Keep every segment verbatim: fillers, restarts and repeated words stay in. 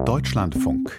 Deutschlandfunk.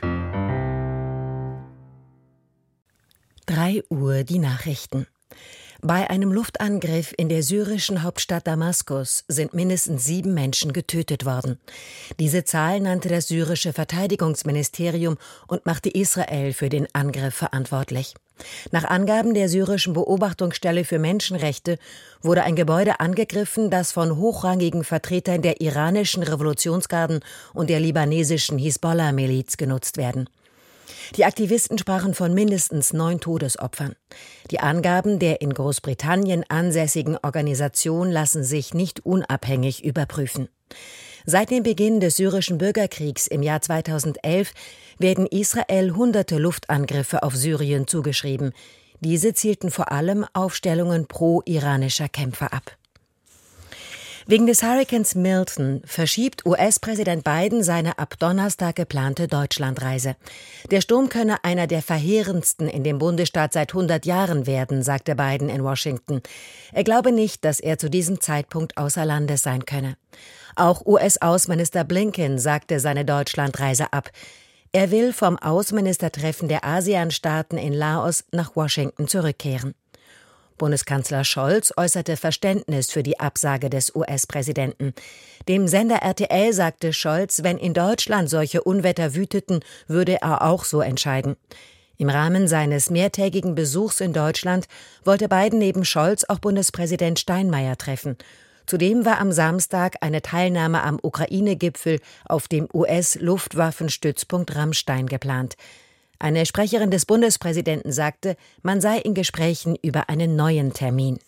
drei Uhr die Nachrichten. Bei einem Luftangriff in der syrischen Hauptstadt Damaskus sind mindestens sieben Menschen getötet worden. Diese Zahl nannte das syrische Verteidigungsministerium und machte Israel für den Angriff verantwortlich. Nach Angaben der syrischen Beobachtungsstelle für Menschenrechte wurde ein Gebäude angegriffen, das von hochrangigen Vertretern der iranischen Revolutionsgarden und der libanesischen Hisbollah-Miliz genutzt werden. Die Aktivisten sprachen von mindestens neun Todesopfern. Die Angaben der in Großbritannien ansässigen Organisation lassen sich nicht unabhängig überprüfen. Seit dem Beginn des syrischen Bürgerkriegs im Jahr zweitausendelf werden Israel hunderte Luftangriffe auf Syrien zugeschrieben. Diese zielten vor allem auf Stellungen pro-iranischer Kämpfer ab. Wegen des Hurrikans Milton verschiebt U S-Präsident Biden seine ab Donnerstag geplante Deutschlandreise. Der Sturm könne einer der verheerendsten in dem Bundesstaat seit hundert Jahren werden, sagte Biden in Washington. Er glaube nicht, dass er zu diesem Zeitpunkt außer Landes sein könne. Auch U S-Außenminister Blinken sagte seine Deutschlandreise ab. Er will vom Außenministertreffen der ASEAN-Staaten in Laos nach Washington zurückkehren. Bundeskanzler Scholz äußerte Verständnis für die Absage des U S-Präsidenten. Dem Sender R T L sagte Scholz, wenn in Deutschland solche Unwetter wüteten, würde er auch so entscheiden. Im Rahmen seines mehrtägigen Besuchs in Deutschland wollte Biden neben Scholz auch Bundespräsident Steinmeier treffen. Zudem war am Samstag eine Teilnahme am Ukraine-Gipfel auf dem U S-Luftwaffenstützpunkt Ramstein geplant. Eine Sprecherin des Bundespräsidenten sagte, man sei in Gesprächen über einen neuen Termin.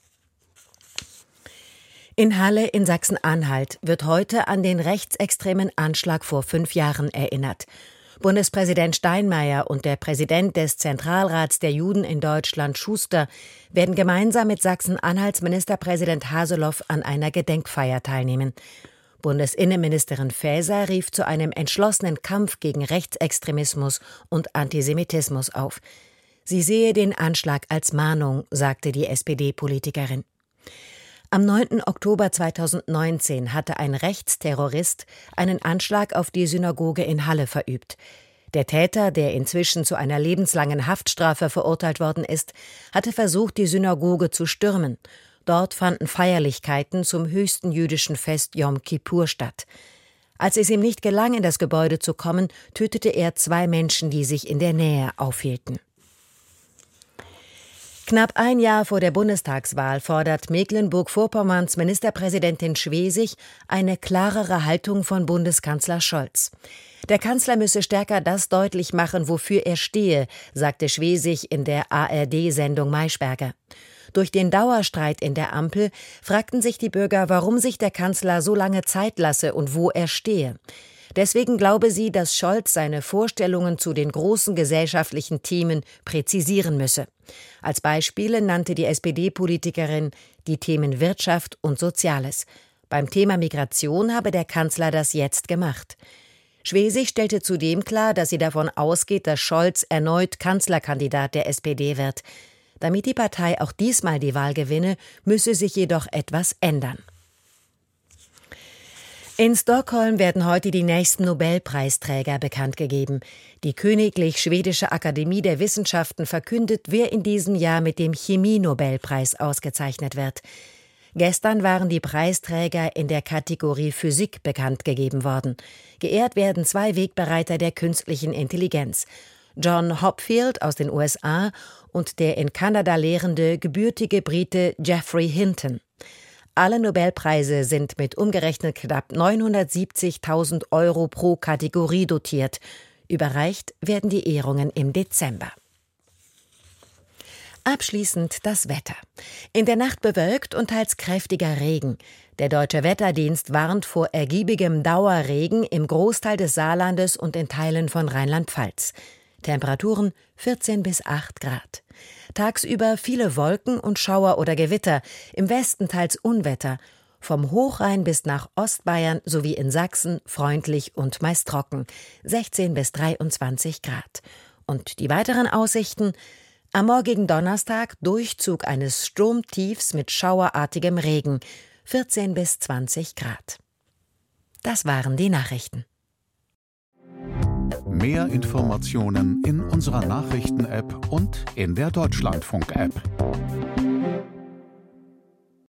In Halle in Sachsen-Anhalt wird heute an den rechtsextremen Anschlag vor fünf Jahren erinnert. Bundespräsident Steinmeier und der Präsident des Zentralrats der Juden in Deutschland, Schuster, werden gemeinsam mit Sachsen-Anhalts Ministerpräsident Haseloff an einer Gedenkfeier teilnehmen. Bundesinnenministerin Faeser rief zu einem entschlossenen Kampf gegen Rechtsextremismus und Antisemitismus auf. Sie sehe den Anschlag als Mahnung, sagte die S P D-Politikerin. Am neunten Oktober zweitausendneunzehn hatte ein Rechtsterrorist einen Anschlag auf die Synagoge in Halle verübt. Der Täter, der inzwischen zu einer lebenslangen Haftstrafe verurteilt worden ist, hatte versucht, die Synagoge zu stürmen. Dort fanden Feierlichkeiten zum höchsten jüdischen Fest Jom Kippur statt. Als es ihm nicht gelang, in das Gebäude zu kommen, tötete er zwei Menschen, die sich in der Nähe aufhielten. Knapp ein Jahr vor der Bundestagswahl fordert Mecklenburg-Vorpommerns Ministerpräsidentin Schwesig eine klarere Haltung von Bundeskanzler Scholz. Der Kanzler müsse stärker das deutlich machen, wofür er stehe, sagte Schwesig in der A R D-Sendung Maischberger. Durch den Dauerstreit in der Ampel fragten sich die Bürger, warum sich der Kanzler so lange Zeit lasse und wo er stehe. Deswegen glaube sie, dass Scholz seine Vorstellungen zu den großen gesellschaftlichen Themen präzisieren müsse. Als Beispiele nannte die S P D-Politikerin die Themen Wirtschaft und Soziales. Beim Thema Migration habe der Kanzler das jetzt gemacht. Schwesig stellte zudem klar, dass sie davon ausgeht, dass Scholz erneut Kanzlerkandidat der S P D wird. Damit die Partei auch diesmal die Wahl gewinne, müsse sich jedoch etwas ändern. In Stockholm werden heute die nächsten Nobelpreisträger bekannt gegeben. Die Königlich Schwedische Akademie der Wissenschaften verkündet, wer in diesem Jahr mit dem Chemie-Nobelpreis ausgezeichnet wird. Gestern waren die Preisträger in der Kategorie Physik bekannt gegeben worden. Geehrt werden zwei Wegbereiter der künstlichen Intelligenz. John Hopfield aus den U S A und der in Kanada lehrende, gebürtige Brite Geoffrey Hinton. Alle Nobelpreise sind mit umgerechnet knapp neunhundertsiebzigtausend Euro pro Kategorie dotiert. Überreicht werden die Ehrungen im Dezember. Abschließend das Wetter. In der Nacht bewölkt und teils kräftiger Regen. Der Deutsche Wetterdienst warnt vor ergiebigem Dauerregen im Großteil des Saarlandes und in Teilen von Rheinland-Pfalz. Temperaturen vierzehn bis acht Grad. Tagsüber viele Wolken und Schauer oder Gewitter, im Westen teils Unwetter. Vom Hochrhein bis nach Ostbayern sowie in Sachsen freundlich und meist trocken, sechzehn bis dreiundzwanzig Grad. Und die weiteren Aussichten: am morgigen Donnerstag Durchzug eines Sturmtiefs mit schauerartigem Regen, vierzehn bis zwanzig Grad. Das waren die Nachrichten. Mehr Informationen in unserer Nachrichten-App und in der Deutschlandfunk-App.